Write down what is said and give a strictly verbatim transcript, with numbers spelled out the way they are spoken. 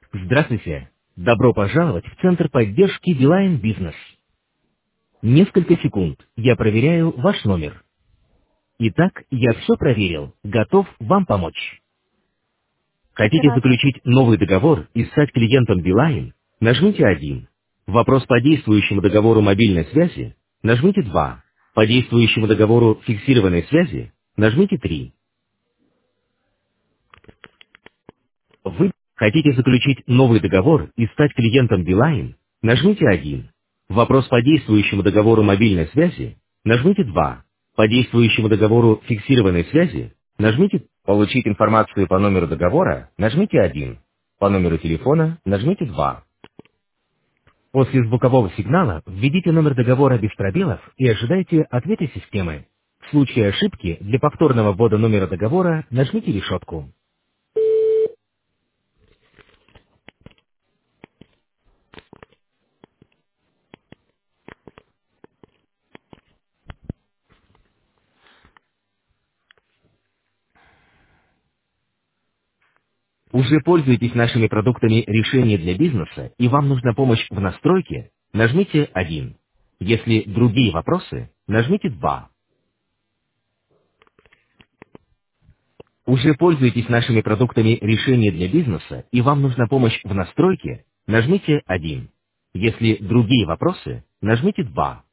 Здравствуйте. Добро пожаловать в Центр поддержки Билайн Бизнес. Несколько секунд. Я проверяю ваш номер. Итак, я все проверил. Готов вам помочь. Хотите Рада. заключить новый договор и стать клиентом Билайн? Нажмите один. Вопрос по действующему договору мобильной связи? Нажмите два. По действующему договору фиксированной связи? Нажмите три. Вы хотите заключить новый договор и стать клиентом Билайн? Нажмите один. Вопрос по действующему договору мобильной связи? Нажмите два. По действующему договору фиксированной связи? Нажмите «Получить информацию по номеру договора»? Нажмите один. По номеру телефона? Нажмите два. После звукового сигнала введите номер договора без пробелов и ожидайте ответа системы. В случае ошибки для повторного ввода номера договора нажмите решетку. Уже пользуетесь нашими продуктами решения для бизнеса и вам нужна помощь в настройке? Нажмите один. Если другие вопросы, нажмите два. Уже пользуетесь нашими продуктами решения для бизнеса и вам нужна помощь в настройке? Нажмите один. Если другие вопросы, нажмите два.